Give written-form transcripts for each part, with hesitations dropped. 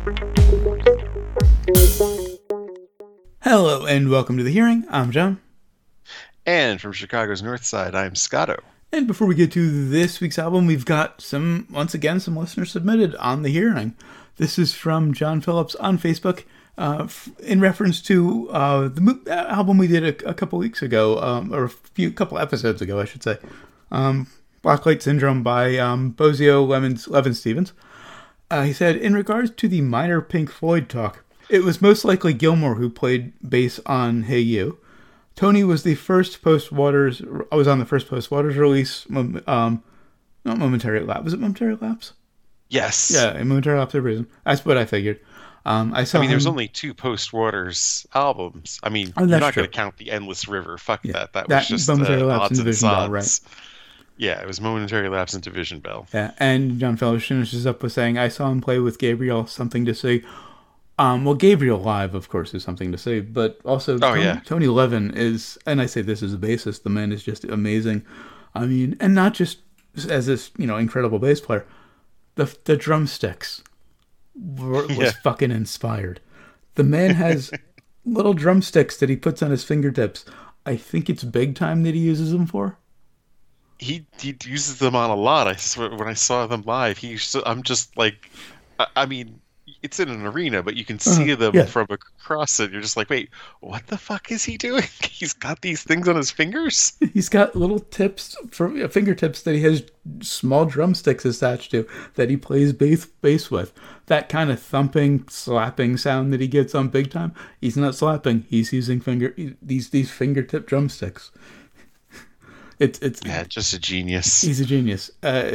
Hello and welcome to The Hearing. I'm John. And from Chicago's North Side, I'm Scotto. And before we get to this week's album, we've got some listeners submitted on The Hearing. This is from John Phillips on Facebook in reference to the album we did a couple weeks ago, or couple episodes ago, I should say. Blacklight Syndrome by Bozio Levin Stevens. He said, in regards to the minor Pink Floyd talk, it was most likely Gilmour who played bass on Hey You. Tony was the first post-Waters. I was on the first post-Waters release. Not Momentary Lapse. Was it Momentary Lapse? Yes. Yeah, Momentary Lapse of Reason. That's what I figured. There's only 2 post-Waters albums. I mean, you're not going to count the Endless River. Fuck that. That was just Momentary Lapse odds and and Division Bell, sods. right? Yeah, it was Momentary Lapse and Division Bell. Yeah, and John Phillips finishes up with saying, I saw him play with Gabriel, something to see. Well, Gabriel live, of course, is something to say, but also Tony Levin is, and I say this as a bassist, the man is just amazing. I mean, and not just as this, incredible bass player, the drumsticks was fucking inspired. The man has little drumsticks that he puts on his fingertips. I think it's Big Time that he uses them for. He uses them on a lot. I swear, when I saw them live, I'm just like, I mean, it's in an arena, but you can see them from across it. You're just like, wait, what the fuck is he doing? He's got these things on his fingers? He's got little tips, fingertips that he has small drumsticks attached to that he plays bass with. That kind of thumping, slapping sound that he gets on Big Time, he's not slapping. He's using these fingertip drumsticks. It's just a genius. He's a genius.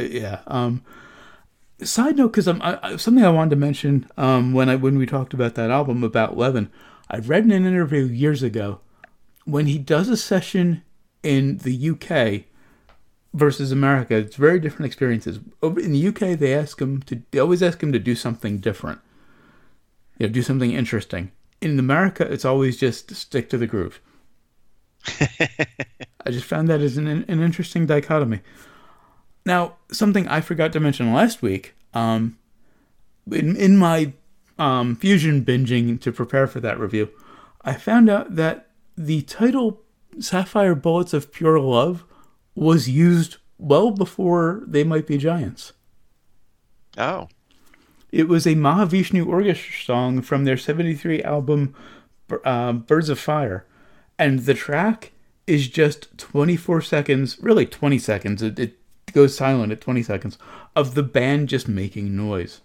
Side note, because something I wanted to mention when we talked about that album about Levin, I read in an interview years ago when he does a session in the UK versus America. It's very different experiences. Over in the UK, they always ask him to do something different, do something interesting. In America, it's always just stick to the groove. I just found that as an interesting dichotomy. Now, something I forgot to mention last week, in my Fusion binging to prepare for that review, I found out that the title Sapphire Bullets of Pure Love was used well before They Might Be Giants. Oh. It was a Mahavishnu Orchestra song from their 1973 album Birds of Fire, and the track is just 24 seconds, really 20 seconds, it goes silent at 20 seconds, of the band just making noise.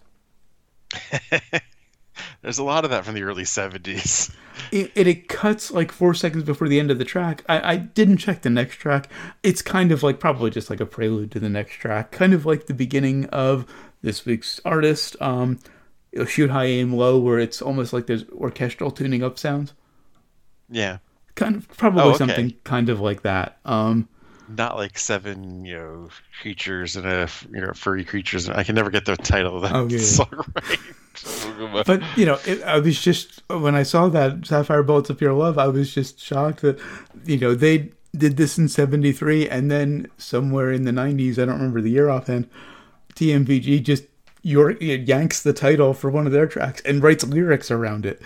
There's a lot of that from the early 70s. It cuts like 4 seconds before the end of the track. I didn't check the next track. It's kind of like probably just like a prelude to the next track. Kind of like the beginning of this week's artist, Shoot High, Aim Low, where it's almost like there's orchestral tuning up sounds. Yeah. Kind of, probably something kind of like that. Not like 7, creatures and a furry creatures. I can never get the title of that song right. But I was just, when I saw that Sapphire Bullets of Pure Love, I was just shocked that they did this in 1973, and then somewhere in the 1990s, I don't remember the year offhand, TMVG just yanks the title for one of their tracks and writes lyrics around it.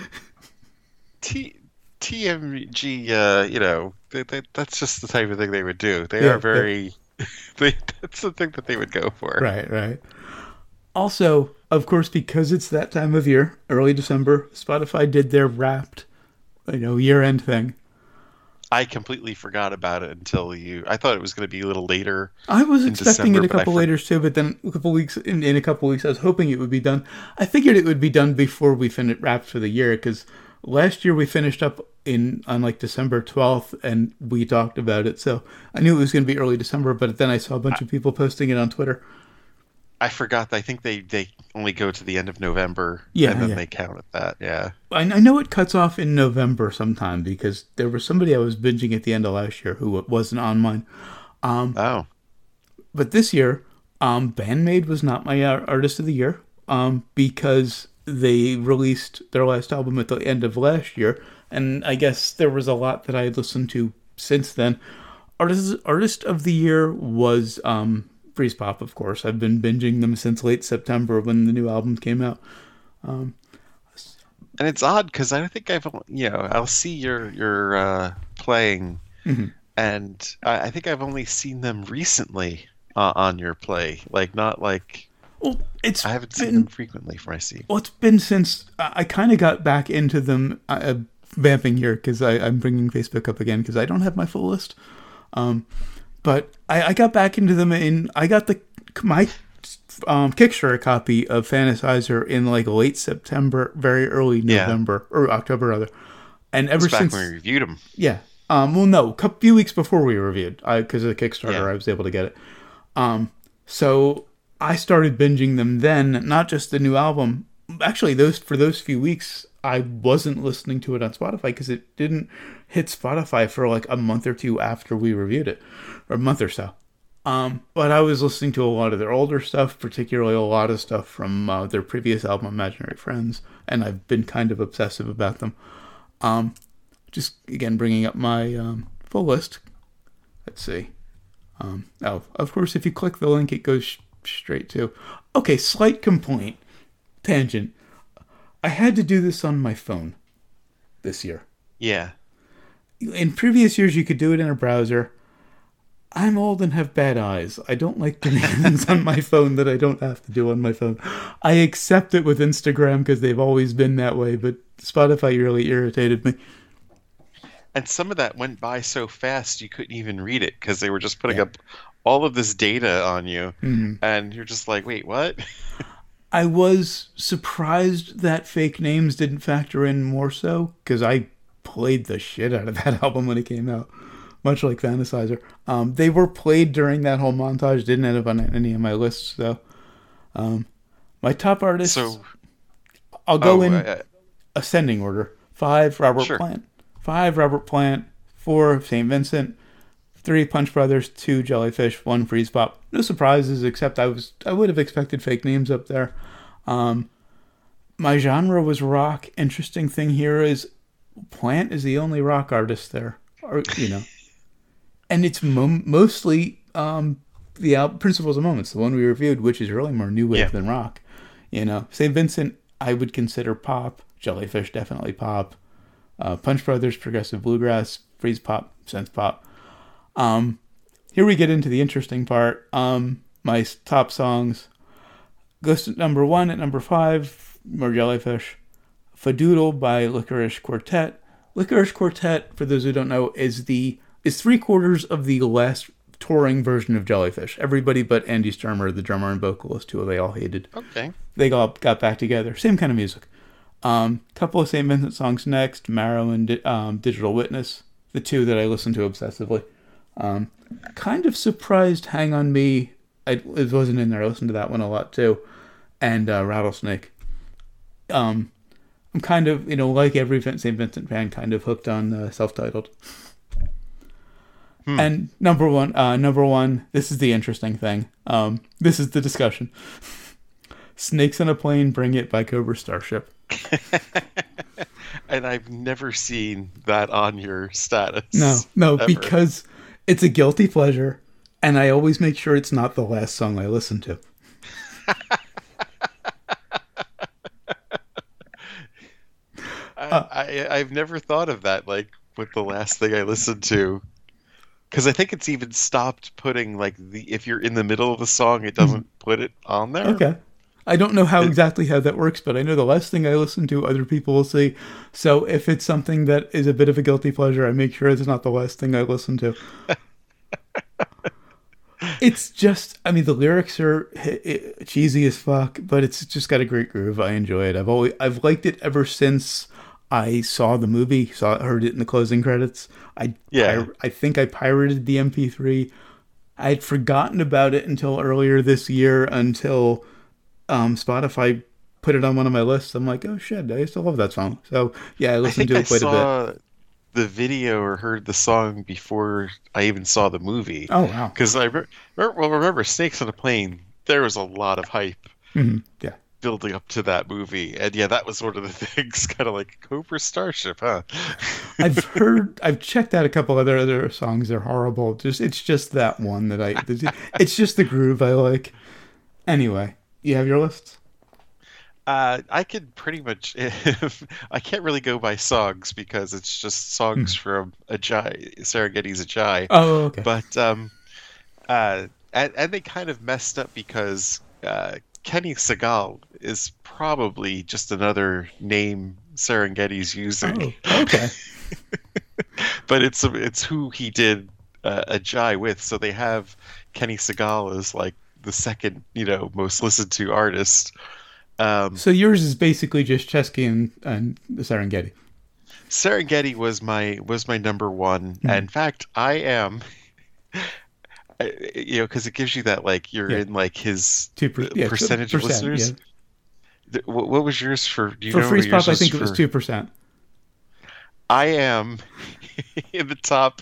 TMG, that's just the type of thing they would do. They are very... that's the thing that they would go for. Right. Also, of course, because it's that time of year, early December, Spotify did their Wrapped, year-end thing. I completely forgot about it until I thought it was going to be a little later. I was expecting December, it a couple later too, but then a couple weeks in a couple weeks, I was hoping it would be done. I figured it would be done before we finished Wrapped for the year, because last year we finished up on like December 12th, and we talked about it, so I knew it was going to be early December, but then I saw a bunch of people posting it on Twitter. I forgot. I think they only go to the end of November, and then they count at that, yeah. I know it cuts off in November sometime, because there was somebody I was binging at the end of last year who wasn't on mine. But this year, Bandmate was not my Artist of the Year, because they released their last album at the end of last year, and I guess there was a lot that I had listened to since then. Artist of the Year was Freeze Pop, of course. I've been binging them since late September when the new album came out. And it's odd because I don't think I'll see your playing, Mhm. and I think I've only seen them recently on your play. Like not like Well, I haven't seen them frequently for my Steam. it's been since I kind of got back into them. Vamping here because I'm bringing Facebook up again because I don't have my full list. But I got back into them I got my Kickstarter copy of Fantasizer in like late September, very early November or October rather. And ever back since when we reviewed them. Yeah. Well, no, a few weeks before we reviewed, because of the Kickstarter, I was able to get it. So I started binging them then, not just the new album. Actually, for those few weeks, I wasn't listening to it on Spotify because it didn't hit Spotify for like a month or two after we reviewed it, or a month or so. But I was listening to a lot of their older stuff, particularly a lot of stuff from their previous album, Imaginary Friends, and I've been kind of obsessive about them. Just, again, bringing up my full list. Let's see. Of course, if you click the link, it goes straight to... Okay, slight complaint. Tangent. I had to do this on my phone this year. Yeah. In previous years, you could do it in a browser. I'm old and have bad eyes. I don't like doing things on my phone that I don't have to do on my phone. I accept it with Instagram because they've always been that way, but Spotify really irritated me. And some of that went by so fast you couldn't even read it because they were just putting up all of this data on you. Mm-hmm. And you're just like, wait, what? I was surprised that Fake Names didn't factor in more so because I played the shit out of that album when it came out. Much like Fantasizer. They were played during that whole montage. Didn't end up on any of my lists, though. My top artists... So, I'll go in ascending order. 5, Robert Plant. 5, Robert Plant. 4, St. Vincent. 3, Punch Brothers. 2, Jellyfish. 1, Freeze Pop. No surprises, except I would have expected Fake Names up there. My genre was rock. Interesting thing here is Plant is the only rock artist there. Or, And it's mostly the Principles of Moments, the one we reviewed, which is really more new wave than rock. St. Vincent, I would consider pop. Jellyfish, definitely pop. Punch Brothers, progressive bluegrass. Freeze Pop, synth pop. Here we get into the interesting part. My top songs. Goes to number 1 at number 5, more Jellyfish. Fadoodle by Licorice Quartet. Licorice Quartet, for those who don't know, is 3/4 of the last touring version of Jellyfish. Everybody but Andy Sturmer, the drummer and vocalist, who they all hated. Okay. They got back together. Same kind of music. Couple of St. Vincent songs next. Marrow and Digital Witness. The two that I listen to obsessively. Kind of surprised Hang On Me. It wasn't in there. I listened to that one a lot too. And Rattlesnake. I'm kind of, like every St. Vincent fan, kind of hooked on Self-Titled. And number one, this is the interesting thing. This is the discussion. Snakes on a Plane, Bring It by Cobra Starship. And I've never seen that on your status. No, ever. Because it's a guilty pleasure, and I always make sure it's not the last song I listen to. I've never thought of that, like, with the last thing I listened to. Because I think it's even stopped putting, like, if you're in the middle of the song, it doesn't put it on there. Okay. I don't know exactly how that works, but I know the last thing I listen to, other people will see. So if it's something that is a bit of a guilty pleasure, I make sure it's not the last thing I listen to. It's just, the lyrics are cheesy as fuck, but it's just got a great groove. I enjoy it. I've liked it ever since I saw the movie, heard it in the closing credits. I think I pirated the MP3. I'd forgotten about it until earlier this year, until Spotify put it on one of my lists. I'm like, oh shit, I used to love that song. So yeah, I listened to it quite a bit. I saw the video or heard the song before I even saw the movie. Oh wow! Because I remember Snakes on a Plane. There was a lot of hype. Mm-hmm. Yeah. Building up to that movie, and that was one of the things, kind of like Cobra Starship, huh? I've checked out a couple other songs. They're horrible. It's just that one that it's just the groove I like. Anyway, you have your lists? I could pretty much. I can't really go by songs because it's just songs Hmm. from Ajay, Serengeti's Ajay. Oh, okay. But and they kind of messed up because Kenny Segal is probably just another name Serengeti's using, Oh, okay. but it's who he did Ajay with. So they have Kenny Segal as like the second, most listened to artist. Um, So yours is basically just Chesky and the Serengeti. Serengeti was my number one. And Hmm. in fact, I am, because it gives you that like you're Yeah, in like his yeah, percentage of 2%. Yeah, listeners. What was yours for? Do you for know what Freeze yours Pop, I was think it was for? 2%. I am in the top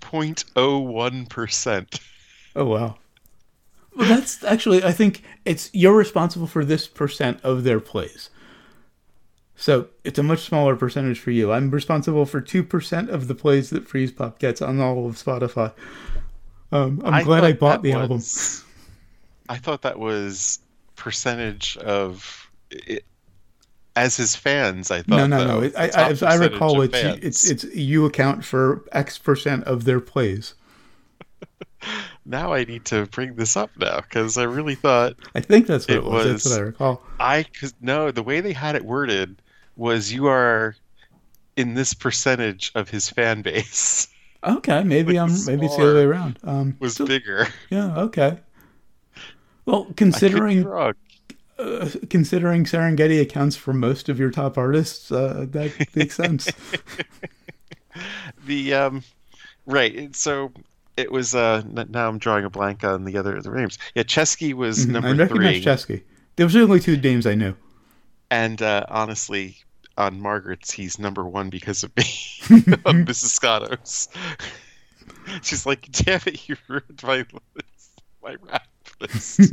0.01%. Oh wow. Well, that's actually, I think it's you're responsible for this percent of their plays. So it's a much smaller percentage for you. I'm responsible for 2% of the plays that Freeze Pop gets on all of Spotify. I'm I glad I thought bought that the album. was I thought that was percentage of it, as his fans. I No, thought no, no. though the top As I percentage recall, of it's fans. you account for X% of their plays. Now I need to bring this up now because I really thought I think that's what it it was. That's what I was recall. cause no, the way they had it worded was you are in this percentage of his fan base. Okay, Like the maybe it's the other way smaller around. was So bigger. yeah, okay. Well, I could be wrong. considering Serengeti accounts for most of your top artists, that makes sense. The right. So it was now I'm drawing a blank on the names. Yeah, Chesky was I number recognize three, Chesky. There was only two names I knew. and honestly, on Margaret's he's number one because of me on Mrs. Scotto's. She's like, damn it, you ruined my rap list.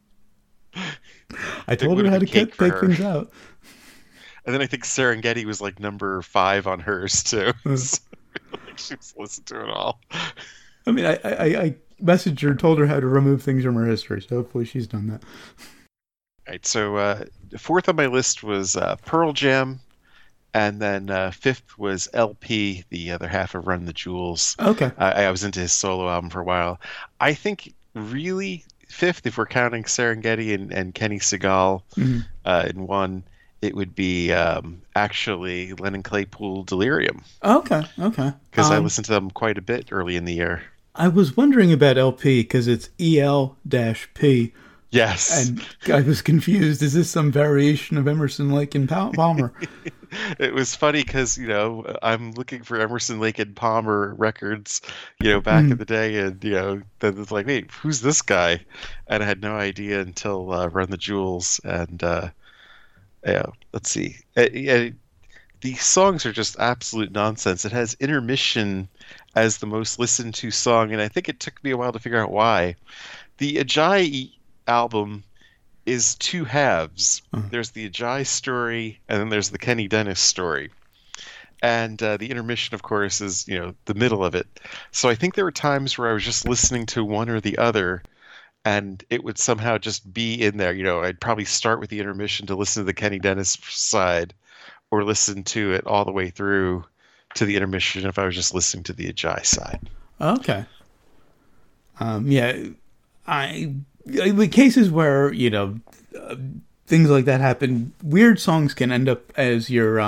I It told would her have how been to cake for take her. things out. And then I think Serengeti was like number five on hers too. Uh, So, like she was listening to it all. I mean, I messaged her, told her how to remove things from her history, so hopefully she's done that. Right, so fourth on my list was Pearl Jam, and then fifth was LP, the other half of Run the Jewels. Okay. I was into his solo album for a while. I think really fifth, if we're counting Serengeti and Kenny Segal Mhm. in one, it would be actually Lennon Claypool Delirium, Okay. Okay. because I listened to them quite a bit early in the year. I was wondering about LP because it's EL-P, Yes. and I was confused. Is this some variation of Emerson, Lake, and Palmer? It was funny because, I'm looking for Emerson, Lake and Palmer records, back in Mhm. the day, and, then it's like, wait, who's this guy? And I had no idea until Run the Jewels, and, yeah, let's see. Yeah, these songs are just absolute nonsense. It has Intermission as the most listened to song, and I think it took me a while to figure out why. The Ajayi album is two halves. Uh, There's the Ajayi story, and then there's the Kenny Dennis story. And the intermission, of course, is the middle of it. So I think there were times where I was just listening to one or the other, and it would somehow just be in there. I'd probably start with the intermission to listen to the Kenny Dennis side, or listen to it all the way through to the intermission if I was just listening to the Ajayi side. okay. Yeah, the cases where uh, things like that happen. Weird songs can end up as your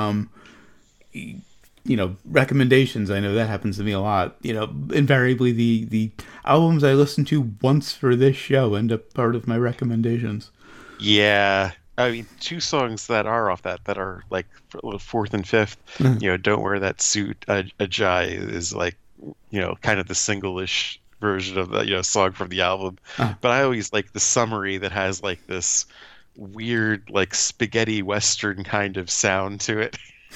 recommendations. I know that happens to me a lot. Invariably the albums I listen to once for this show end up part of my recommendations. Yeah. I mean, two songs that are off that are like fourth and fifth. Don't Wear That Suit. Ajay is like, kind of the single-ish version of the song from the album. Uh, But I always like the summary that has like this weird like spaghetti western kind of sound to it.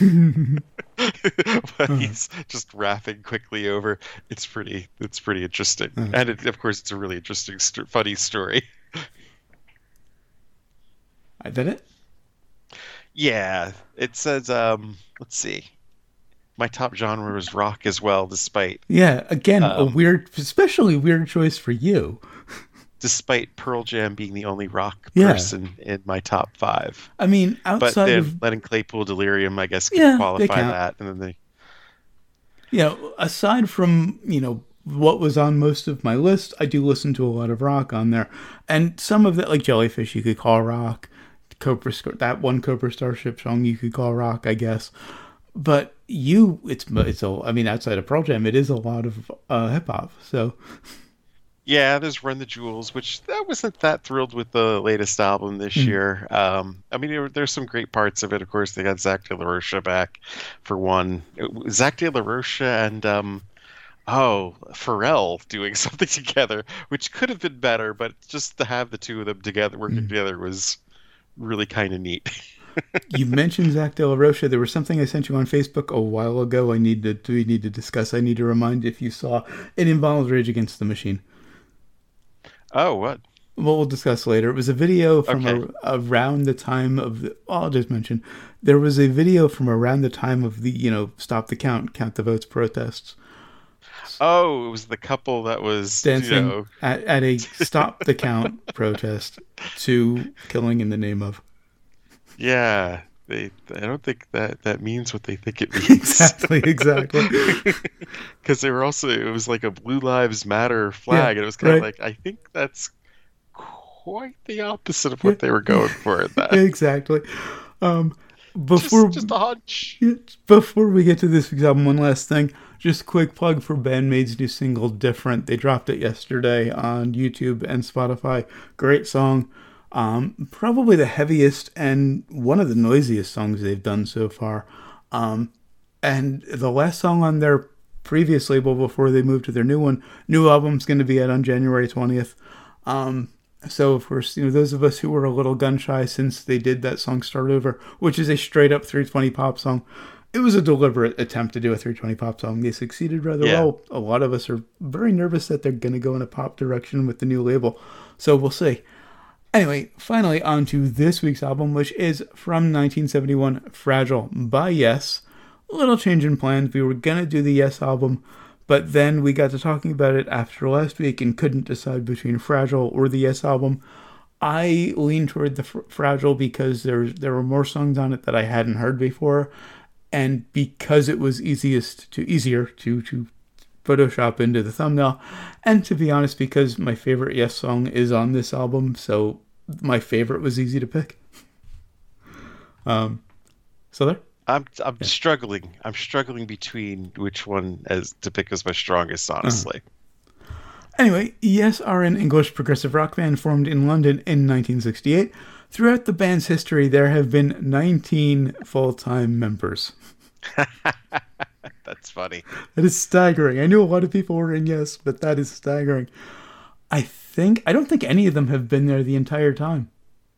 But he's just rapping quickly over. It's pretty interesting, and of course it's a really interesting, funny story. I did it. Yeah, it says, let's see. My top genre was rock as well, despite Yeah, again, a um weird, especially weird choice for you. despite Pearl Jam being the only rock Yeah. person in my top 5. I mean, But outside then of letting Claypool Delirium, I guess, could yeah, they qualify count. that, and then they. You know, aside from, you know, what was on most of my list, I do listen to a lot of rock on there. And some of it, like Jellyfish, you could call rock. That one Cobra Starship song you could call rock, I guess. But I mean, outside of Pearl Jam, it is a lot of hip hop. So Yeah, there's Run the Jewels, which I wasn't that thrilled with the latest album this year. I mean, there's some great parts of it. Of course, they got Zach De La Rocha back for one. Zach De La Rocha and Pharrell doing something together, which could have been better, but just to have the two of them together working together was really kind of neat. You mentioned Zach De La Rocha. There was something I sent you on Facebook a while ago. We need to discuss. I need to remind if you saw It Involves Rage Against the Machine. Oh, what? Well, we'll discuss later. It was a video from around the time of the. I'll just mention there was a video from around the time of the Stop the Count the Votes protests. Oh, it was the couple that was dancing at a Stop the Count protest to Killing in the Name of. Yeah, I don't think that means what they think it means. Exactly. Because it was like a Blue Lives Matter flag, and it was kind of like, I think that's quite the opposite of what they were going for in that. Exactly. Just a hunch. Before we get to this week's album, one last thing. Just a quick plug for Bandmaid's new single, Different. They dropped it yesterday on YouTube and Spotify. Great song. Probably the heaviest and one of the noisiest songs they've done so far. And the last song on their previous label before they moved to their new album's going to be out on January 20th. So, of course, those of us who were a little gun shy since they did that song Start Over, which is a straight up 320 pop song. It was a deliberate attempt to do a 320 pop song. They succeeded rather well. A lot of us are very nervous that they're going to go in a pop direction with the new label. So we'll see. Anyway, finally on to this week's album, which is from 1971, Fragile by Yes. A little change in plans. We were going to do the Yes album, but then we got to talking about it after last week and couldn't decide between Fragile or the Yes album. I leaned toward the Fragile because there were more songs on it that I hadn't heard before, and because it was easier to Photoshop into the thumbnail, and to be honest, because my favorite Yes song is on this album, so my favorite was easy to pick. So there. I'm struggling. I'm struggling between which one to pick as my strongest, honestly. Anyway, Yes are an English progressive rock band formed in London in 1968. Throughout the band's history, there have been 19 full-time members. That's funny. That is staggering. I knew a lot of people were in Yes, but that is staggering. I don't think any of them have been there the entire time.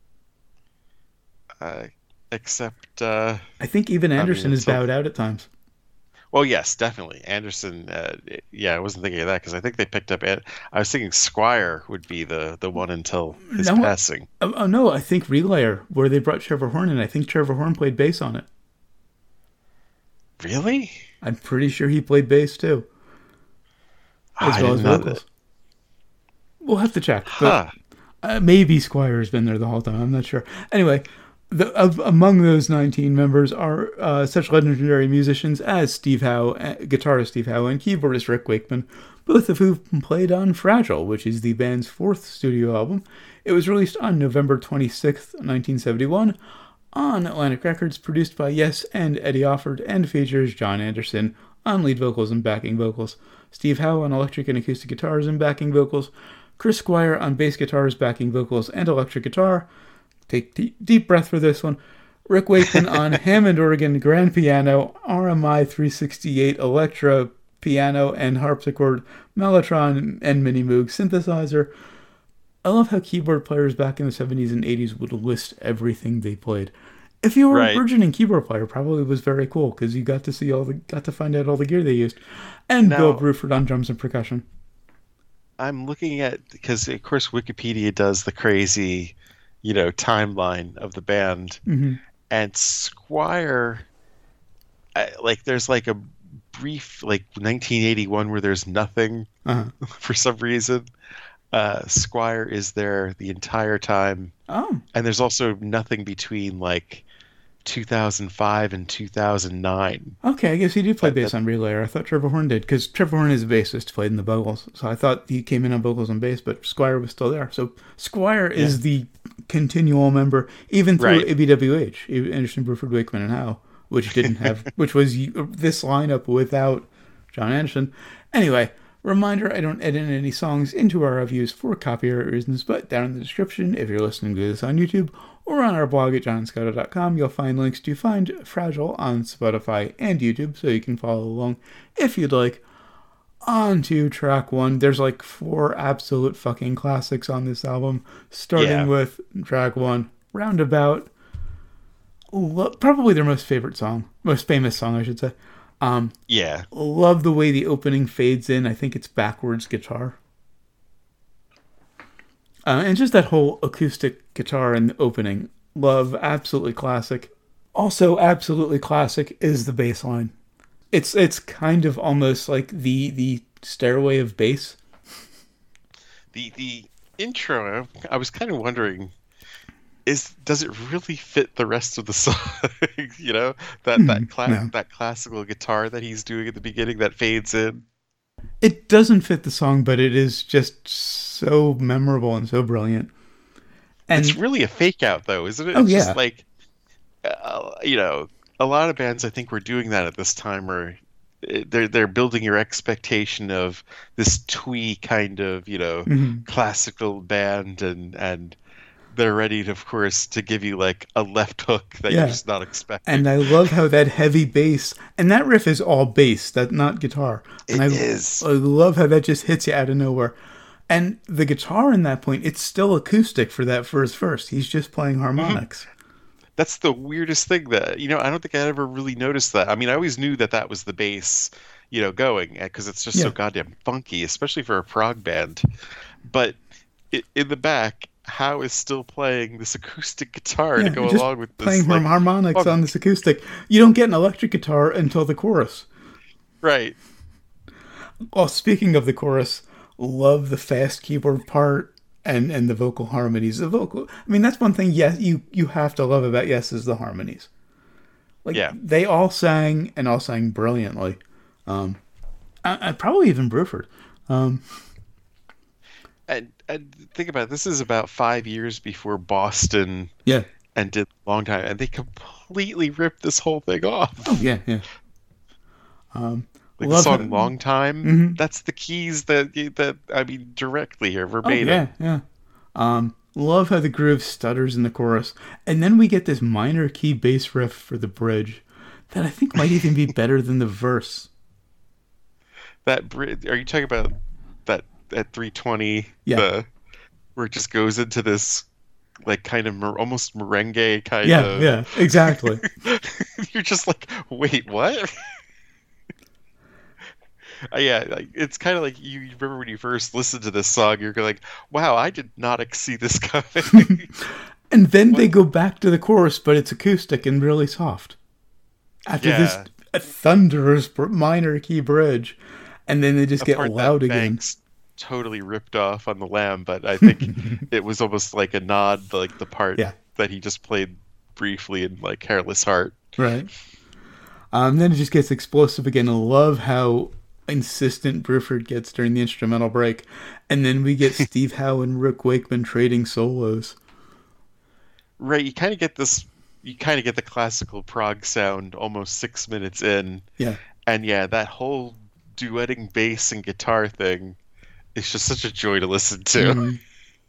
Except... I think even Anderson has bowed out at times. Well, yes, definitely. Anderson, I wasn't thinking of that because I think they picked up... I was thinking Squire would be the one until his passing. Oh, no, I think Relayer, where they brought Trevor Horn in. I think Trevor Horn played bass on it. Really? I'm pretty sure he played bass too. As well as vocals. We'll have to check. But maybe Squire's been there the whole time. I'm not sure. Anyway, among those 19 members are such legendary musicians as Steve Howe, guitarist Steve Howe, and keyboardist Rick Wakeman, both of whom played on Fragile, which is the band's fourth studio album. It was released on November 26th, 1971, on Atlantic Records, produced by Yes and Eddie Offord, and features John Anderson on lead vocals and backing vocals, Steve Howe on electric and acoustic guitars and backing vocals, Chris Squire on bass guitars, backing vocals, and electric guitar. Take deep breath for this one. Rick Wakeman on Hammond organ, grand piano, RMI 368 Electra piano and harpsichord, Mellotron and Mini Moog synthesizer. I love how keyboard players back in the 70s and 80s would list everything they played. If you were a burgeoning keyboard player, probably was very cool because you got to find out all the gear they used. And Bill Bruford on drums and percussion. I'm looking at, because of course Wikipedia does the crazy, timeline of the band, and Squire, there's like a brief 1981 where there's nothing for some reason. Squire is there the entire time, Oh, and there's also nothing between like 2005 and 2009. okay. I guess he did play That bass that on Relay. I thought Trevor Horn did because Trevor Horn is a bassist, played in the vocals. So I thought he came in on vocals and bass, but Squire was still there. So Squire Yeah. is the continual member, even through Right. ABWH, Anderson, Bruford, Wakeman, and Howe, which didn't have, which was this lineup without John Anderson. Anyway, reminder: I don't edit any songs into our reviews for copyright reasons, but down in the description, if you're listening to this on YouTube or on our blog at johnscotto.com, you'll find links to find Fragile on Spotify and YouTube, so you can follow along if you'd like. On to track one. There's like 4 absolute fucking classics on this album, starting Yeah. with track 1, Roundabout. Probably their most famous song, I should say. Yeah. Love the way the opening fades in. I think it's backwards guitar. And just that whole acoustic guitar in the opening. Love, absolutely classic. Also absolutely classic is the bass line. It's kind of almost like the stairway of bass. The intro, I was kind of wondering, does it really fit the rest of the song? You know, No. that classical guitar that he's doing at the beginning that fades in. It doesn't fit the song, but it is just so memorable and so brilliant. And It's really a fake out though, isn't it? oh It's yeah, just like you know, a lot of bands I think were doing that at this time, where they're building your expectation of this twee kind of, you know, mhm. classical band, and they're ready to, of course, to give you like a left hook that you're Yeah. just not expecting. And I love how that heavy bass, and that riff is all bass, that's not guitar. And It is. I love how that just hits you out of nowhere. And the guitar in that point, it's still acoustic for that first verse. He's just playing harmonics. That's the weirdest thing that, you know, I don't think I ever really noticed that. I mean, I always knew that that was the bass, you know, going, because it's just so Yeah. goddamn funky, especially for a prog band. But in the back, Howe is still playing this acoustic guitar to Yeah, go just along with playing this, like, harmonics on funk. this acoustic. You don't get an electric guitar until the chorus. Right. Well, speaking of the chorus, love the fast keyboard part and the vocal harmonies. The vocal, I mean, that's one thing. Yes, you have to love about Yes is the harmonies. Like Yeah. they all sang and all sang brilliantly. I probably even Bruford. Um, And think about it, this is about 5 years before Boston yeah. and did Long Time, and they completely ripped this whole thing off. Oh yeah, yeah. Like the Love song it. "Long Time," Mhm. that's the keys that I mean directly here, Oh verbatim. yeah, yeah. Love how the groove stutters in the chorus, and then we get this minor key bass riff for the bridge that I think might even be better than the verse. That bridge, are you talking about that at 320? Yeah. Where it just goes into this like kind of almost merengue kind Yeah, of. yeah, exactly. You're just like, wait, what? Yeah, like, it's kind of like you remember when you first listened to this song, you're like, wow, I did not see this coming. And then they go back to the chorus, but it's acoustic and really soft. After this Yeah. thunderous minor key bridge, and then they just A get part loud that again. Banks totally ripped off on the Lamb, but I think it was almost like a nod, like the part Yeah. that he just played briefly in like Hairless Heart. Right. Then it just gets explosive again. I love how insistent Bruford gets during the instrumental break. And then we get Steve Howe and Rick Wakeman trading solos. Right, you kind of get this. You kind of get the classical prog sound almost 6 minutes in, Yeah. and yeah, that whole duetting bass and guitar thing is just such a joy to listen to. Mhm.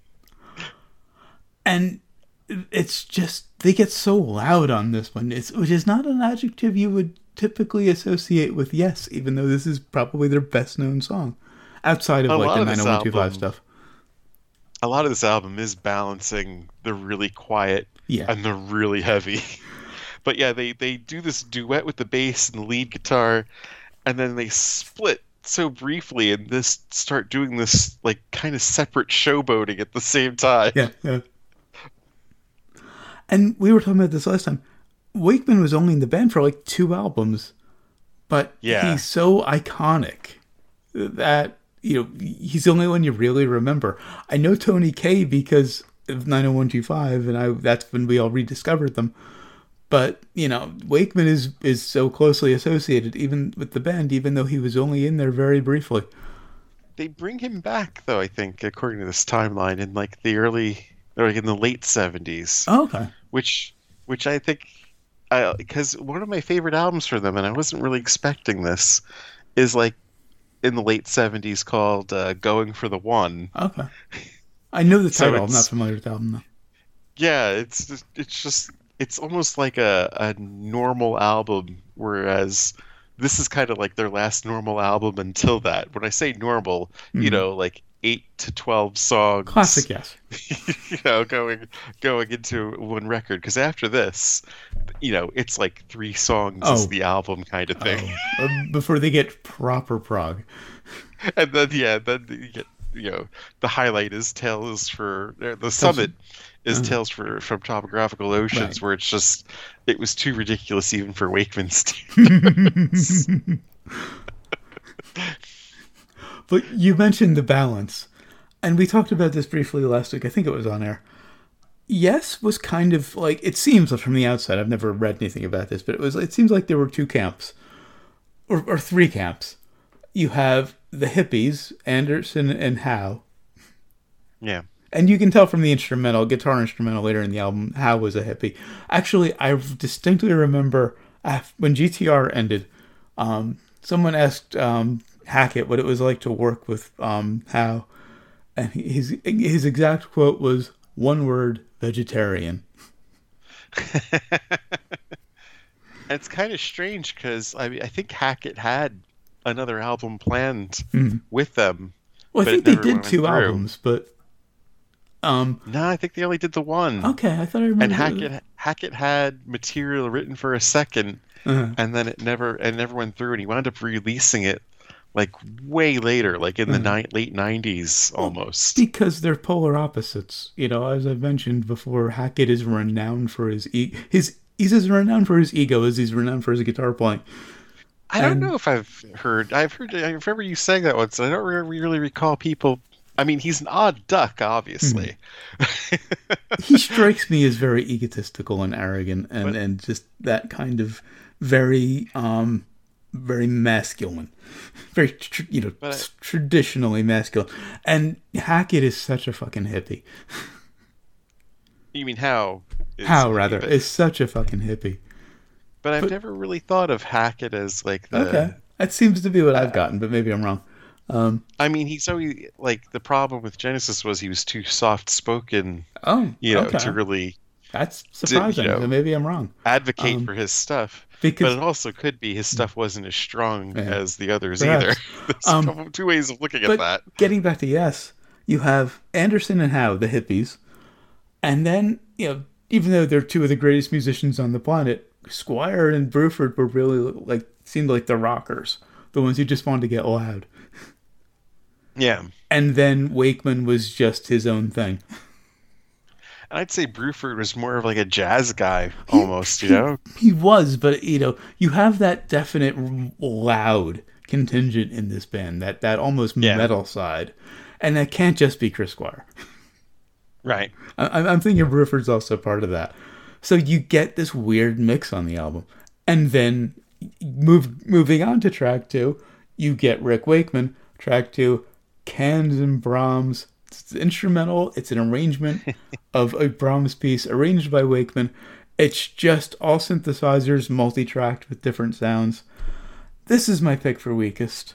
And it's just, they get so loud on this one, which is not an adjective you would typically associate with Yes, even though this is probably their best known song. Outside of A like lot the of this 90125 album- stuff. A lot of this album is balancing the really quiet Yeah. and the really heavy. But yeah, they do this duet with the bass and the lead guitar, and then they split so briefly and this start doing this like kind of separate showboating at the same time. Yeah, yeah. And we were talking about this last time. Wakeman was only in the band for like 2 albums, but Yeah. he's so iconic that he's the only one you really remember. I know Tony Kaye because of 90125, and that's when we all rediscovered them. But, Wakeman is so closely associated even with the band, even though he was only in there very briefly. They bring him back, though, I think, according to this timeline, in like the in the late 70s. Oh, okay. Which I think, because one of my favorite albums for them, and I wasn't really expecting this, is like in the late 70s called Going for the One. Okay. I know the title. I'm not familiar with the album, though. Yeah, it's almost like a normal album, whereas this is kind of like their last normal album until that. When I say normal, like 8 to 12 songs. Classic, yes. Going into one record. Because after this, it's like 3 songs is the album kind of thing. Before they get proper prog. And then you get, the highlight is Tales for the summit is Tales from Topographical Oceans, right, where it was too ridiculous even for Wakeman standards. But you mentioned the balance, and we talked about this briefly last week. I think it was on air. Yes was kind of like, it seems from the outside, I've never read anything about this, but it seems like there were 2 camps or 3 camps. You have the hippies, Anderson and Howe. Yeah. And you can tell from the guitar instrumental later in the album, Howe was a hippie. Actually, I distinctly remember when GTR ended, someone asked Hackett what it was like to work with Howe. And his exact quote was, one word, vegetarian. It's kind of strange because I think Hackett had another album planned with them. Well, I think they did 2 albums, but no, I think they only did the one. Okay, I thought I remember. And Hackett had material written for a second, and then it never went through, and he wound up releasing it like way later, like in the late 90s almost. Because they're polar opposites. As I've mentioned before, Hackett is renowned for he's as renowned for his ego as he's renowned for his guitar playing. I don't know if I've remember you saying that once. I don't really recall people. I mean, he's an odd duck, obviously. He strikes me as very egotistical and arrogant, and just that kind of very, very masculine, very traditionally masculine. And Hackett is such a fucking hippie. You mean Howe? Is such a fucking hippie. But I've never really thought of Hackett as like the... Okay. That seems to be what I've gotten, but maybe I'm wrong. I mean, he's always... Like, the problem with Genesis was he was too soft-spoken, okay. to really... That's surprising, so maybe I'm wrong. Advocate for his stuff. But it also could be his stuff wasn't as strong as the others either. There's 2 ways of looking at that. Getting back to Yes, you have Anderson and Howe, the hippies, and then, even though they're 2 of the greatest musicians on the planet, Squire and Bruford were really seemed like the rockers, the ones who just wanted to get loud. Yeah. And then Wakeman was just his own thing. And I'd say Bruford was more of like a jazz guy almost, He was, but you have that definite loud contingent in this band, that almost metal side. And that can't just be Chris Squire. Right. I'm thinking Bruford's also part of that. So you get this weird mix on the album. And then moving on to track 2, you get Rick Wakeman. Track 2, Cans and Brahms. It's instrumental. It's an arrangement of a Brahms piece arranged by Wakeman. It's just all synthesizers, multi-tracked with different sounds. This is my pick for weakest.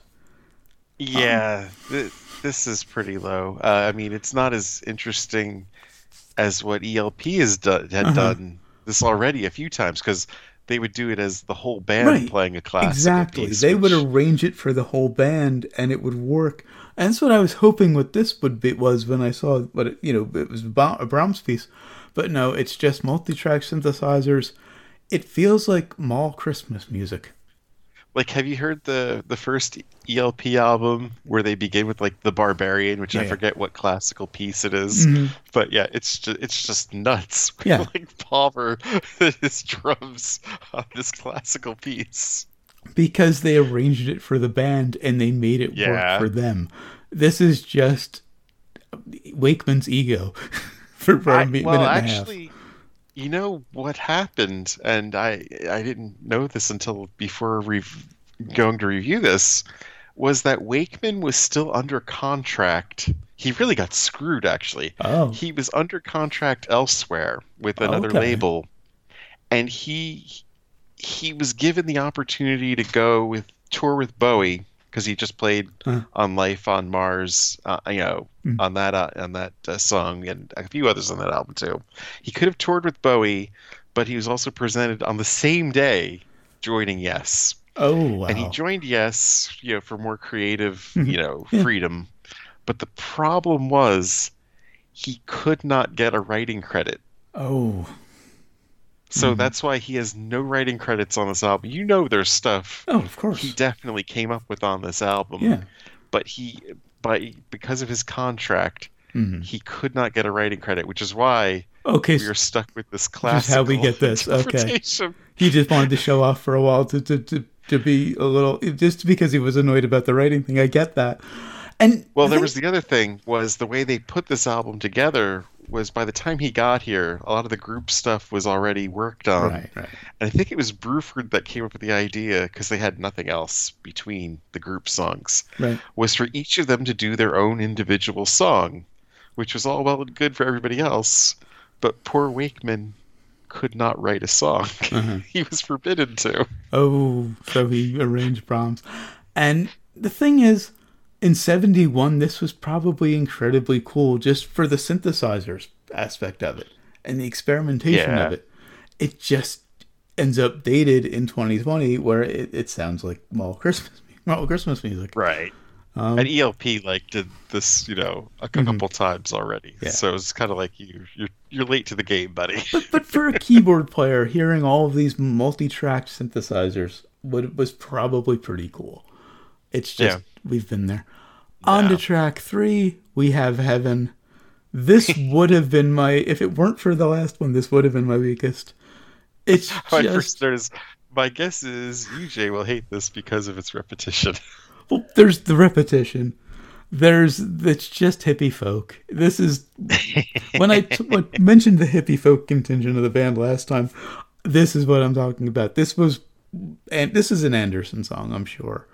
Yeah, this is pretty low. I mean, it's not as interesting as what ELP had done this already a few times, because they would do it as the whole band playing a classical piece. They would arrange it for the whole band, and it would work. And that's what I was hoping what this was when I saw what it was a Brahms piece. But no, it's just multi-track synthesizers. It feels like mall Christmas music. Like, have you heard the first ELP album where they begin with like The Barbarian, which I forget what classical piece it is, but yeah, it's just nuts. Yeah, like Palmer his drums on this classical piece. because they arranged it for the band and they made it work for them. This is just Wakeman's ego for a minute and a half. You know what happened, and I didn't know this until before going to review this, was that Wakeman was still under contract. He really got screwed, actually. Oh. He was under contract elsewhere with another label, and he was given the opportunity to tour with Bowie, because he just played on Life on Mars, on that song, and a few others on that album too. He could have toured with Bowie, but he was also presented on the same day joining Yes. Oh, wow. And he joined Yes, for more creative, freedom. But the problem was he could not get a writing credit. Oh. So that's why he has no writing credits on this album. There's stuff. Oh, of course. He definitely came up with on this album. Yeah. But because of his contract, he could not get a writing credit, which is why we are stuck with this classical. Just how we get this. Okay. He just wanted to show off for a while to be a little, just because he was annoyed about the writing thing. I get that. And there was the other thing, was the way they put this album together was, by the time he got here, a lot of the group stuff was already worked on. Right. And I think it was Bruford that came up with the idea, because they had nothing else between the group songs, was for each of them to do their own individual song, which was all well and good for everybody else, but poor Wakeman could not write a song. He was forbidden to. Oh, so he arranged Brahms. And the thing is, in 1971, this was probably incredibly cool just for the synthesizers aspect of it and the experimentation of it. It just ends up dated in 2020, where it sounds like Christmas music. Right. And ELP did this, a couple times already. Yeah. So it's kind of like you're late to the game, buddy. But for a keyboard player, hearing all of these multi-tracked synthesizers was probably pretty cool. It's just, we've been there. On to track 3, we have Heaven. This would have been if it weren't for the last one, this would have been my weakest. It's just... my guess is UJ will hate this because of its repetition. Well, there's the repetition. It's just hippie folk. This is, when I mentioned the hippie folk contingent of the band last time, this is what I'm talking about. This is an Anderson song, I'm sure.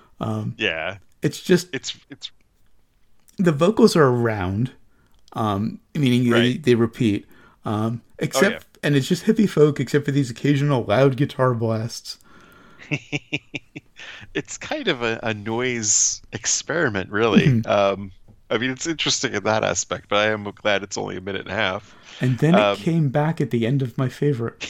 It's just it's the vocals are round, meaning they repeat, except and it's just hippie folk except for these occasional loud guitar blasts. It's kind of a noise experiment, really. It's interesting in that aspect, but I am glad it's only a minute and a half. And then it came back at the end of my favorite.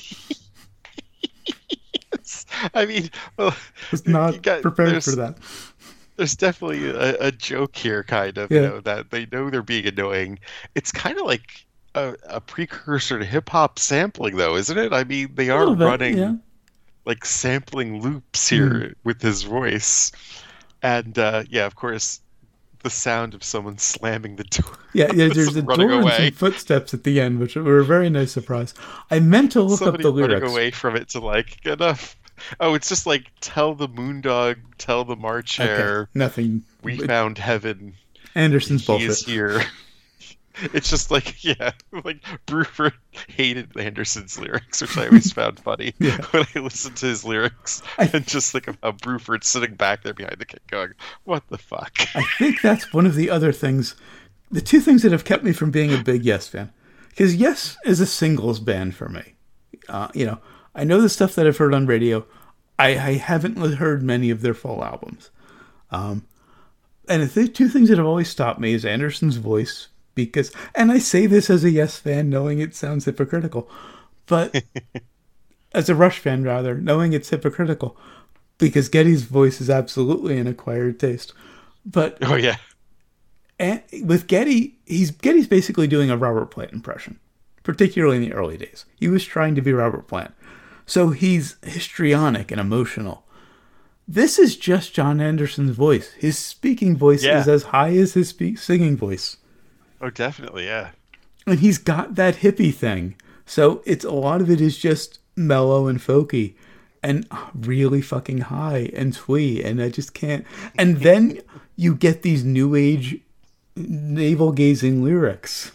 I was not prepared for that. There's definitely a joke here, kind of, that they know they're being annoying. It's kind of like a precursor to hip hop sampling, though, isn't it? They are running sampling loops here with his voice, and of course, the sound of someone slamming the door. There's a door and some footsteps at the end, which were a very nice surprise. I meant to look up the lyrics. Running away from it to get enough. Oh, it's just tell the Moondog, tell the March Hare. Nothing. We found heaven. Anderson's bullshit. He is here. It's just Bruford hated Anderson's lyrics, which I always found funny when I listened to his lyrics and just think of how Bruford's sitting back there behind the kit going, what the fuck? I think that's one of the other things, the two things that have kept me from being a big Yes fan. Because Yes is a singles band for me. I know the stuff that I've heard on radio. I haven't heard many of their full albums. And the two things that have always stopped me is Anderson's voice, and I say this as a Yes fan, knowing it sounds hypocritical, but as a Rush fan, rather, knowing it's hypocritical, because Geddy's voice is absolutely an acquired taste. But and with Geddy, Geddy's basically doing a Robert Plant impression, particularly in the early days. He was trying to be Robert Plant. So he's histrionic and emotional. This is just John Anderson's voice. His speaking voice is as high as his singing voice. Oh, definitely, yeah. And he's got that hippie thing. So a lot of it is just mellow and folky. and really fucking high and twee, and I just can't. And then you get these new age navel gazing lyrics.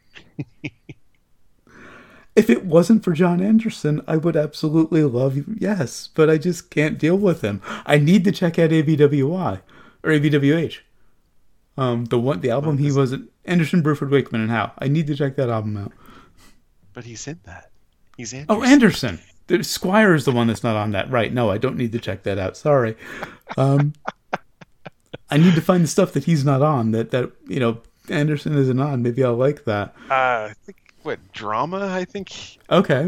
If it wasn't for John Anderson, I would absolutely love you, yes, but I just can't deal with him. I need to check out ABWI or ABWH. The album he was in, Anderson, Bruford, Wakeman, and Howe. I need to check that album out. But he's in that. He's Anderson. Oh, Anderson. Squire is the one that's not on that. Right. No, I don't need to check that out. Sorry. I need to find the stuff that he's not on that Anderson isn't on. Maybe I'll like that. I think Drama, I think. Okay.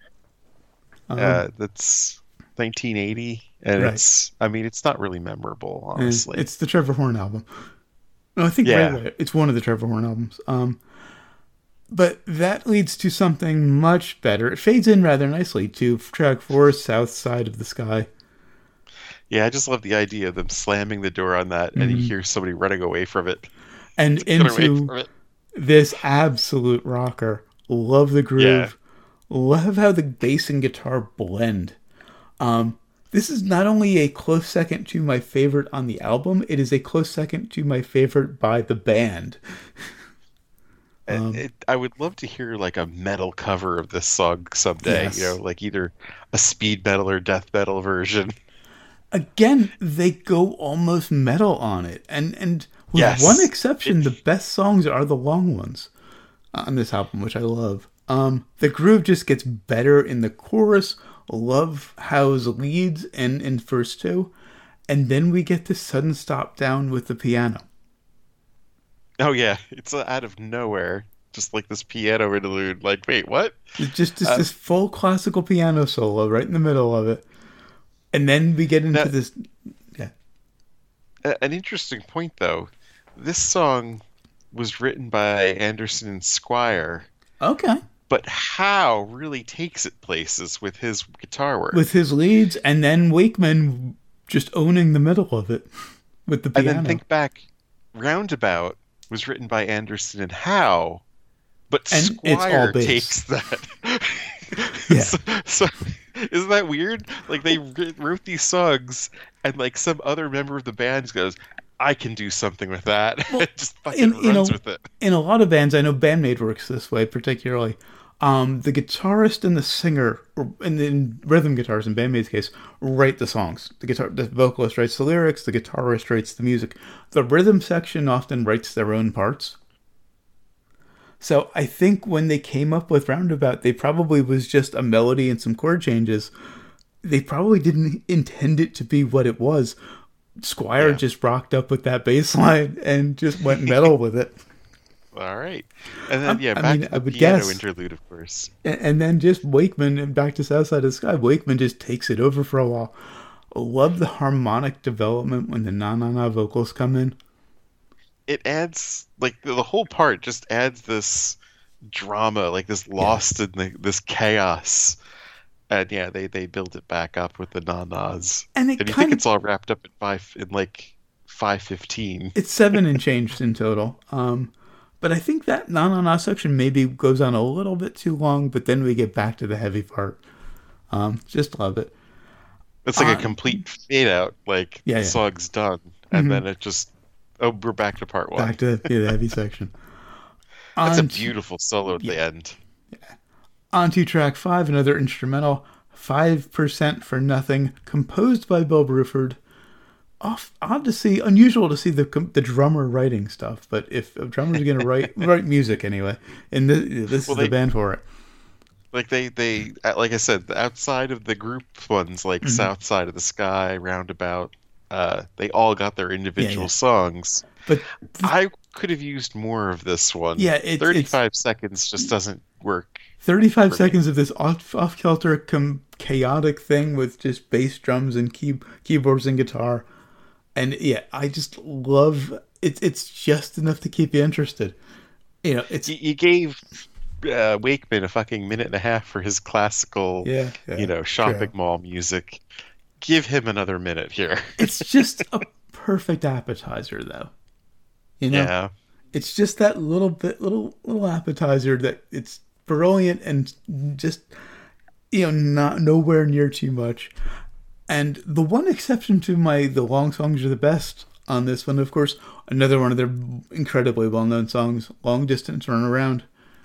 That's 1980, and right. it's not really memorable, honestly. It's the Trevor Horn album. No, I think it's one of the Trevor Horn albums. But that leads to something much better. It fades in rather nicely to track 4, South Side of the Sky. Yeah, I just love the idea of them slamming the door on that, and you hear somebody running away from it. And into this absolute rocker. Love the groove. Yeah. Love how the bass and guitar blend. This is not only a close second to my favorite on the album, it is a close second to my favorite by the band. I would love to hear like a metal cover of this song someday. Yes. Like either a speed metal or death metal version. Again, they go almost metal on it, and with one exception, the best songs are the long ones on this album, which I love. The groove just gets better in the chorus. Love Howe's leads and in verse 2, and then we get this sudden stop down with the piano. Oh yeah, it's out of nowhere, just like this piano interlude. Like, wait, what? It's just this full classical piano solo right in the middle of it, and then we get into this. Yeah. An interesting point, though. This song was written by Anderson and Squire. Okay. But Howe really takes it places with his guitar work. With his leads, and then Wakeman just owning the middle of it with the piano. And then think back, Roundabout was written by Anderson and Howe, but and Squire takes that. Yeah. So isn't that weird? Like, they wrote these songs, and like some other member of the band goes, I can do something with that. Well, just fucking runs with it. In a lot of bands, I know Bandmate works this way particularly. The guitarist and the singer, and in rhythm guitars in Bandmate's case, write the songs. The vocalist writes the lyrics, the guitarist writes the music. The rhythm section often writes their own parts. So I think when they came up with Roundabout, they probably was just a melody and some chord changes. They probably didn't intend it to be what it was. Squire just rocked up with that bass line and just went metal with it. All right. And then, back to the piano interlude, of course. And then just Wakeman, and back to South Side of the Sky, Wakeman just takes it over for a while. I love the harmonic development when the na-na-na vocals come in. It adds, like, the whole part just adds this drama, like this lost in this chaos. And they build it back up with the na-nas. And you think it's all wrapped up in 5:15. It's 7 and changed in total. But I think that na-na-na section maybe goes on a little bit too long, but then we get back to the heavy part. Just love it. It's like a complete fade out, like the song's done. And then it just, we're back to part 1. Back to the heavy section. That's a beautiful solo at the end. Yeah. On to track 5, another instrumental, 5% for Nothing, composed by Bill Bruford. Odd to see, unusual to see the drummer writing stuff, but if a drummer's going to write music anyway, and this is the band for it. Like they, like I said, outside of the group ones, like South Side of the Sky, Roundabout, they all got their individual songs. But I could have used more of this one. Yeah, 35 seconds just doesn't work. 35 seconds of this off-kilter, chaotic thing with just bass, drums, and keyboards and guitar. And I just love it. It's just enough to keep you interested. You gave Wakeman a fucking minute and a half for his classical, shopping mall music. Give him another minute here. It's just a perfect appetizer, though. Yeah. It's just that little appetizer that it's brilliant and just not nowhere near too much. And the one exception to the long songs are the best on this one, of course, another one of their incredibly well-known songs, Long Distance Runaround.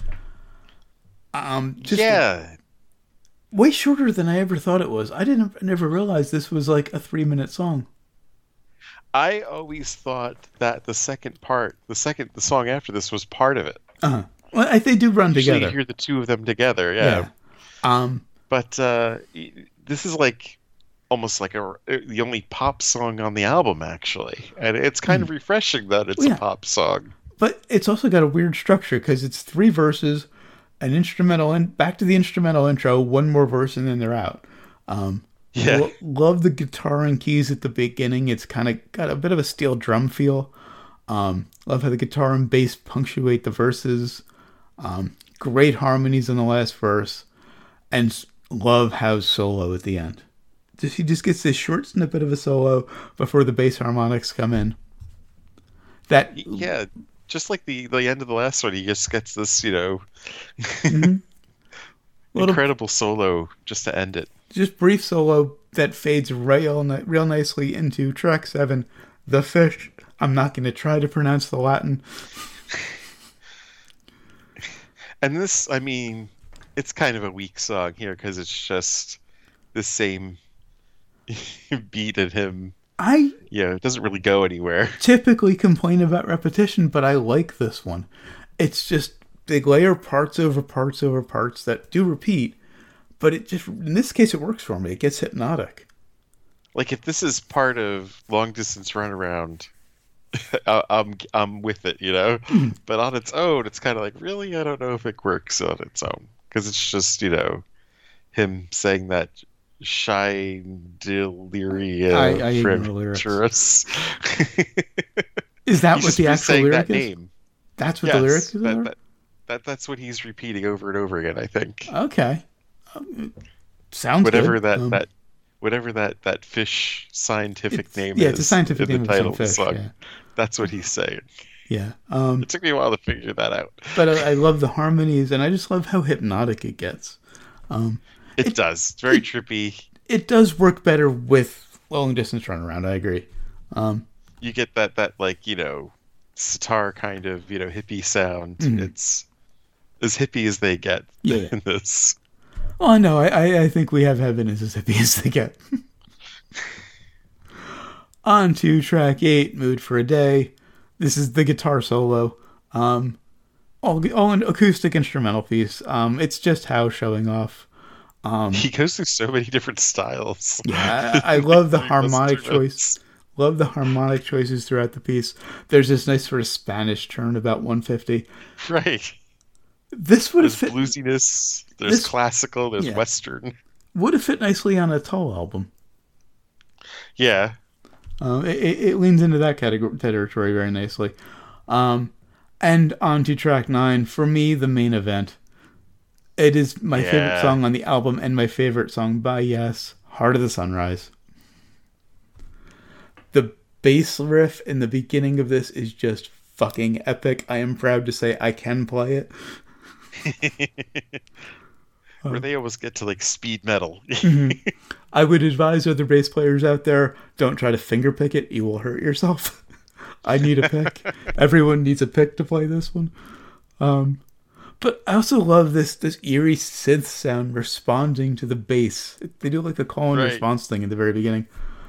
Way shorter than I ever thought it was. I never realized this was like a 3-minute song. I always thought that the song after this was part of it. Uh-huh. Well, they do run Usually together. You hear the two of them together, yeah. But this is like almost like the only pop song on the album, actually, and it's kind of refreshing that it's a pop song. But it's also got a weird structure because it's 3 verses, an instrumental, and back to the instrumental intro, one more verse, and then they're out. Love the guitar and keys at the beginning. It's kind of got a bit of a steel drum feel. Love how the guitar and bass punctuate the verses. Great harmonies in the last verse, and love How's solo at the end. He just gets this short snippet of a solo before the bass harmonics come in. Just like the end of the last one, he just gets this, incredible solo just to end it. Just brief solo that fades real nicely into track 7, The Fish. I'm not going to try to pronounce the Latin. And this, it's kind of a weak song here because it's just the same beat at him. It doesn't really go anywhere. Typically complain about repetition, but I like this one. It's just they layer parts over parts over parts that do repeat, but it just, in this case, it works for me. It gets hypnotic. Like if this is part of Long Distance Runaround, I'm with it, But on its own, it's kind of like, really, I don't know if it works on its own because it's just him saying that Chandelier Fracturus. Is that what the actual lyric that is? Name. That's what the lyric is? That's what he's repeating over and over again, I think. Okay. Sounds whatever good. Whatever that fish scientific name is. Yeah, it's a scientific name in the title of the song. fish. Yeah. That's what he's saying. Yeah. It took me a while to figure that out. But I love the harmonies, and I just love how hypnotic it gets. It does. It's very trippy. It does work better with Long Distance Runaround, I agree. You get that like, sitar kind of, hippie sound. Mm-hmm. It's as hippie as they get in this. Oh, no, I think We Have Heaven is as hippie as they get. On to track 8, Mood for a Day. This is the guitar solo. All an acoustic instrumental piece. It's just Howe showing off. He goes through so many different styles. Yeah, I love the harmonic choice. Love the harmonic choices throughout the piece. There's this nice sort of Spanish turn about 150. Right. This would have fit bluesiness. There's classical. There's Western. Would have fit nicely on a Tull album. Yeah. It leans into that territory very nicely. And on to track 9. For me, the main event. It is my favorite song on the album and my favorite song by Yes, Heart of the Sunrise. The bass riff in the beginning of this is just fucking epic. I am proud to say I can play it. Where they always get to like speed metal. Mm-hmm. I would advise other bass players out there, don't try to finger pick it. You will hurt yourself. I need a pick. Everyone needs a pick to play this one. But I also love this eerie synth sound responding to the bass. They do like a call and response thing at the very beginning.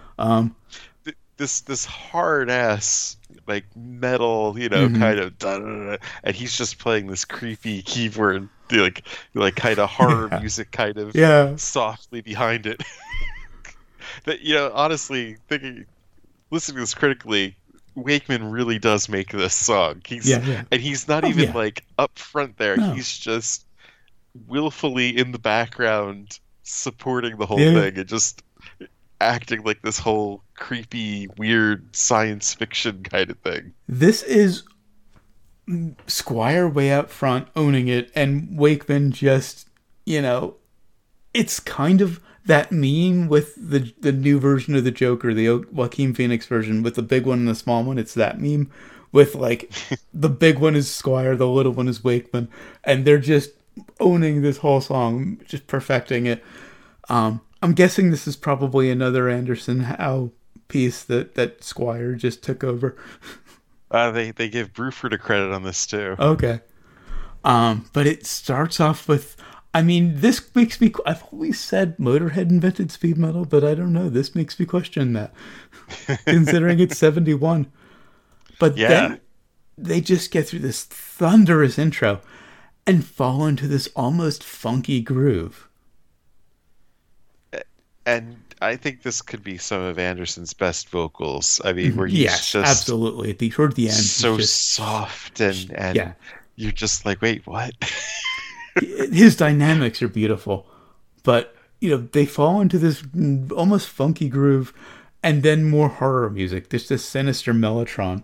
This hard ass like metal, kind of, and he's just playing this creepy keyboard, like kind of horror music, kind of softly behind it. That honestly, listening to this critically, Wakeman really does make this song. And he's not even like up front there. No. He's just willfully in the background supporting the whole thing and just acting like this whole creepy, weird science fiction kind of thing. This is Squire way out front owning it, and Wakeman just, it's kind of that meme with the new version of the Joker, the Joaquin Phoenix version, with the big one and the small one. It's that meme with like the big one is Squire, the little one is Wakeman, and they're just owning this whole song, just perfecting it. I'm guessing this is probably another Anderson Howe piece that Squire just took over. They give Bruford a credit on this too. Okay. But it starts off with, I mean, this makes me, I've always said Motorhead invented speed metal, but I don't know. This makes me question that, considering it's 71. But then they just get through this thunderous intro and fall into this almost funky groove. And I think this could be some of Anderson's best vocals. I mean, where he's just absolutely toward the end, so soft and you're just like, wait, what? His dynamics are beautiful, but they fall into this almost funky groove, and then more horror music. There's this sinister mellotron.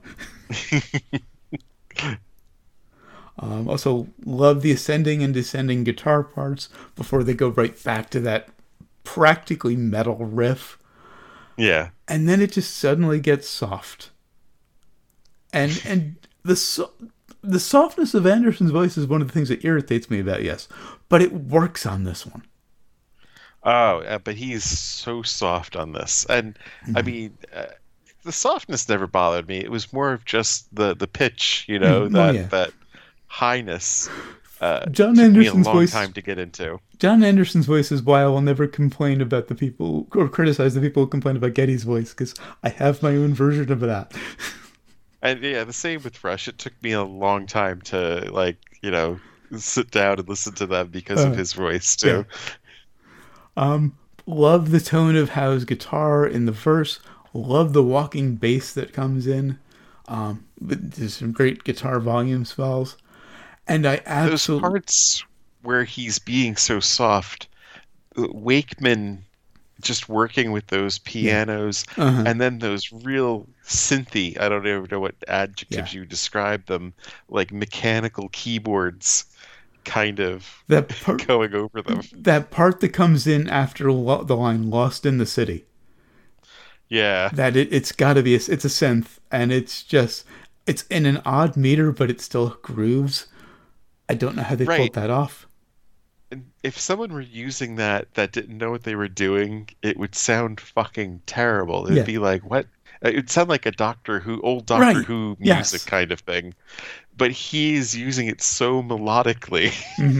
Also, love the ascending and descending guitar parts before they go right back to that practically metal riff. Yeah. And then it just suddenly gets soft. And the softness of Anderson's voice is one of the things that irritates me about Yes, but it works on this one. Oh, but he's so soft on this. And I mean, the softness never bothered me. It was more of just the pitch, that highness. John Anderson's voice, time to get into. John Anderson's voice is why I will never complain about the people or criticize the people who complain about Geddy's voice, because I have my own version of that. And the same with Rush. It took me a long time to sit down and listen to them because of his voice too. Yeah. Love the tone of Howe's guitar in the verse. Love the walking bass that comes in. There's some great guitar volume swells. And I absolutely... Those parts where he's being so soft, Wakeman just working with those pianos, and then those real synthy, I don't even know what adjectives you describe them, like mechanical keyboards kind of going over them. That part that comes in after the line, "Lost in the City." Yeah. That it's got to be, it's a synth, and it's in an odd meter, but it still grooves. I don't know how they pulled that off. And if someone were using that didn't know what they were doing, it would sound fucking terrible. It'd be like, what? It'd sound like a old Doctor Who music kind of thing. But he's using it so melodically.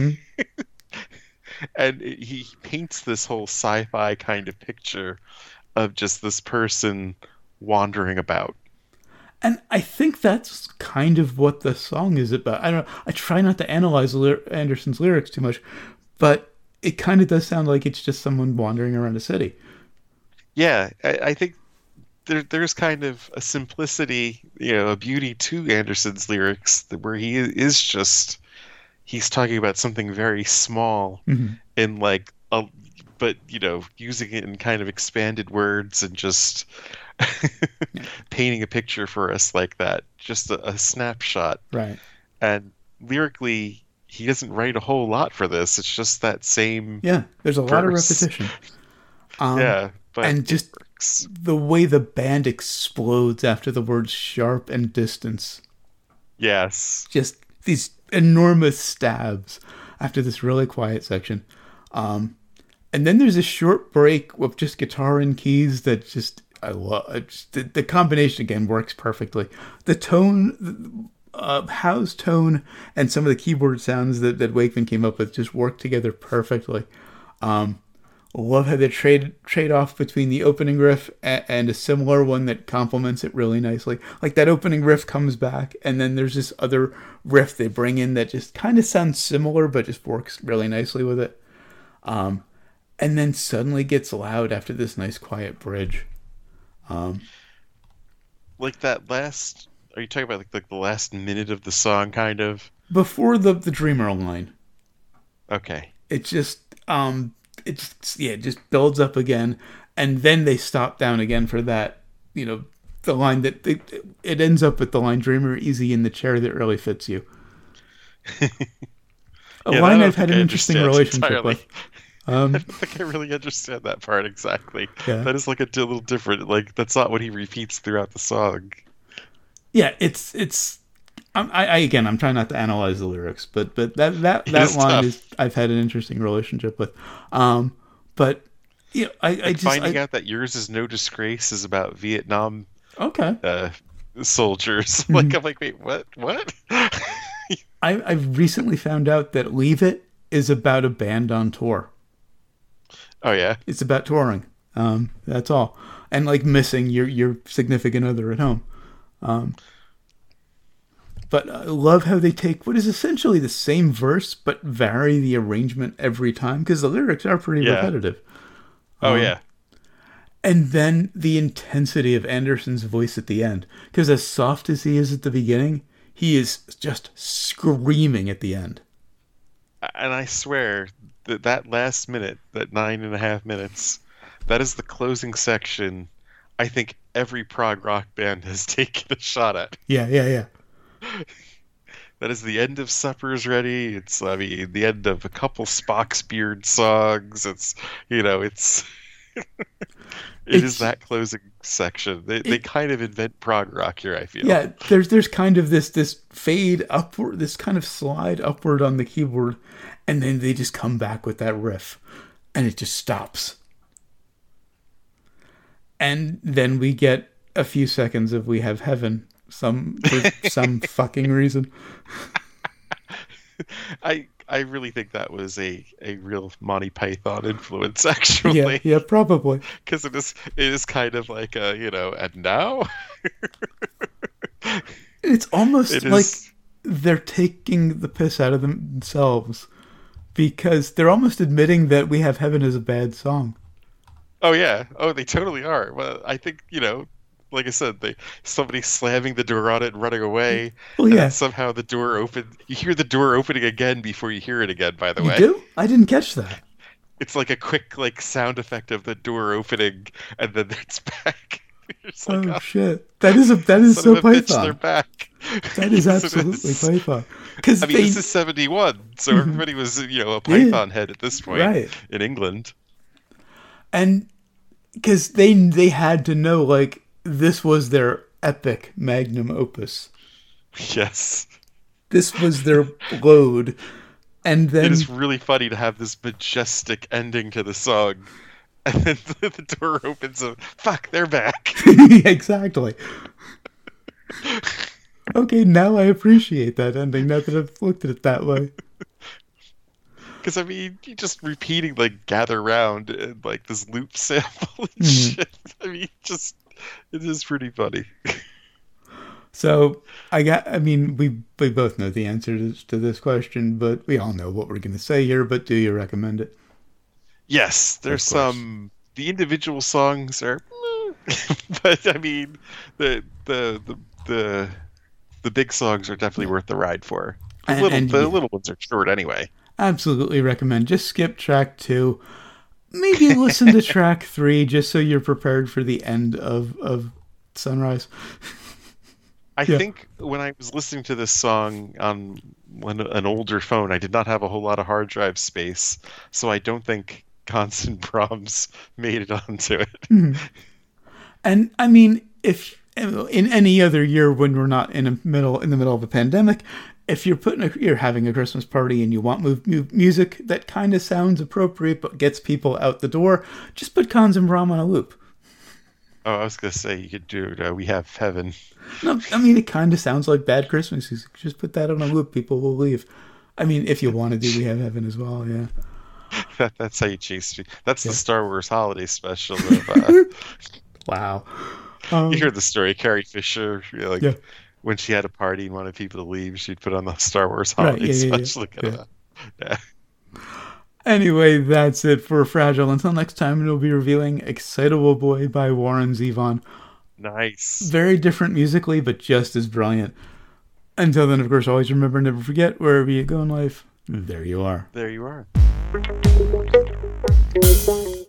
And he paints this whole sci-fi kind of picture of just this person wandering about. And I think that's kind of what the song is about. I don't know. I try not to analyze Anderson's lyrics too much, but it kind of does sound like it's just someone wandering around a city. Yeah, I think there's kind of a simplicity, a beauty to Anderson's lyrics where he's talking about something very small in but using it in kind of expanded words and just painting a picture for us like that, just a snapshot. Right. And lyrically, he doesn't write a whole lot for this. It's just that same there's a lot of repetition. But and just the way the band explodes after the words sharp and distance. Yes. Just these enormous stabs after this really quiet section. And then there's a short break with just guitar and keys that just, I love. The combination again works perfectly. The tone, Howe's tone, and some of the keyboard sounds that Wakeman came up with just work together perfectly. Love how they trade off between the opening riff and a similar one that complements it really nicely. Like that opening riff comes back, and then there's this other riff they bring in that just kind of sounds similar, but just works really nicely with it. And then suddenly gets loud after this nice quiet bridge. Like that last... Are you talking about like the last minute of the song, kind of? Before the Dreamer line. Okay. It just... it just builds up again, and then they stop down again for that, the line that... It ends up with the line, "Dreamer, easy in the chair that really fits you." A line I've had an interesting relationship with. I don't think I really understand that part exactly. Yeah. That is like a little different. Like, that's not what he repeats throughout the song. Yeah, I'm trying not to analyze the lyrics, but that line is I've had an interesting relationship with. But finding out that yours is no disgrace is about Vietnam. Okay. Soldiers. Like I'm like, wait, what? I've recently found out that Leave It is about a band on tour. Oh yeah, it's about touring. That's all, and like missing your significant other at home. But I love how they take what is essentially the same verse, but vary the arrangement every time, because the lyrics are pretty repetitive. Oh, yeah. And then the intensity of Anderson's voice at the end. Because as soft as he is at the beginning, he is just screaming at the end. And I swear that last minute, that 9.5 minutes, that is the closing section I think every prog rock band has taken a shot at. Yeah. That is the end of Supper's Ready. It's, the end of a couple Spock's Beard songs. It's, it's... It is that closing section. They kind of invent prog rock here, I feel. Yeah, there's kind of this fade upward, this kind of slide upward on the keyboard, and then they just come back with that riff, and it just stops. And then we get a few seconds of We Have Heaven, for some fucking reason. I really think that was a real Monty Python influence, actually. Yeah, probably. Because it is kind of like and now? It's almost like they're taking the piss out of themselves, because they're almost admitting that We Have Heaven is a bad song. Oh, yeah. Oh, they totally are. Well, I think, like I said, somebody slamming the door on it and running away. Well, yeah. And somehow the door opened. You hear the door opening again before you hear it again, by the way. You do? I didn't catch that. It's like a quick sound effect of the door opening, and then it's back. Like, shit. That is so Python. Bitch, they're back. That is absolutely Python. This is 71, so everybody was, a Python head at this point, right, in England. And because they had to know, like, this was their epic magnum opus. Yes. This was their load. And then... It is really funny to have this majestic ending to the song. And then the door opens and, fuck, they're back. Exactly. Okay, now I appreciate that ending, now that I've looked at it that way. Because, you just repeating, Gather Round and, this loop sample and shit. It is pretty funny. So, we both know the answer to this question, but we all know what we're going to say here, but do you recommend it? Yes, there's some... The individual songs are... but, the big songs are definitely worth the ride for. The little ones are short anyway. Absolutely recommend. Just skip track 2. Maybe listen to track 3 just so you're prepared for the end of Sunrise. I think when I was listening to this song on an older phone, I did not have a whole lot of hard drive space, so I don't think Constant Brahms made it onto it. Mm-hmm. And if in any other year when we're not in the middle of a pandemic, if you're having a Christmas party and you want music that kind of sounds appropriate but gets people out the door, just put Cons and Brahm on a loop. Oh, I was going to say you could do We Have Heaven. No, it kind of sounds like bad Christmas music. Just put that on a loop. People will leave. If you want to do We Have Heaven as well, yeah. That's how you chase me. That's the Star Wars holiday special. Wow. You hear the story. Carrie Fisher, when she had a party and wanted people to leave, she'd put on the Star Wars holiday special. Yeah. Anyway, that's it for Fragile. Until next time, we'll be reviewing Excitable Boy by Warren Zevon. Nice. Very different musically, but just as brilliant. Until then, of course, always remember, never forget, wherever you go in life, there you are. There you are.